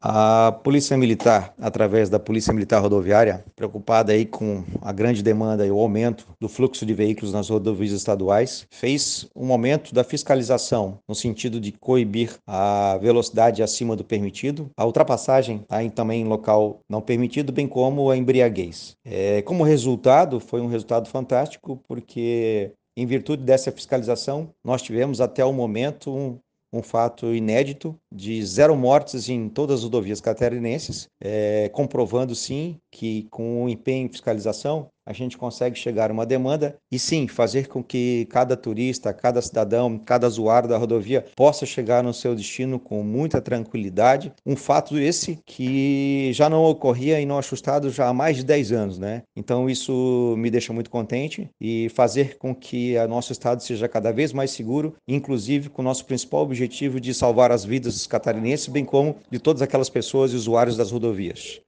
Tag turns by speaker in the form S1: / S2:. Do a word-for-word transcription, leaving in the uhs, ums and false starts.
S1: A Polícia Militar, através da Polícia Militar Rodoviária, preocupada aí com a grande demanda e o aumento do fluxo de veículos nas rodovias estaduais, fez um aumento da fiscalização no sentido de coibir a velocidade acima do permitido, a ultrapassagem tá, em, também em local não permitido, bem como a embriaguez. É, como resultado, foi um resultado fantástico, porque em virtude dessa fiscalização, nós tivemos até o momento um um fato inédito de zero mortes em todas as rodovias catarinenses, é, comprovando sim que com o empenho em fiscalização a gente consegue chegar a uma demanda e sim fazer com que cada turista, cada cidadão, cada usuário da rodovia possa chegar no seu destino com muita tranquilidade. Um fato esse que já não ocorria em nosso estado já há mais de dez anos, né? Então isso me deixa muito contente e fazer com que o nosso estado seja cada vez mais seguro, inclusive com o nosso principal objetivo de salvar as vidas dos catarinenses, bem como de todas aquelas pessoas e usuários das rodovias.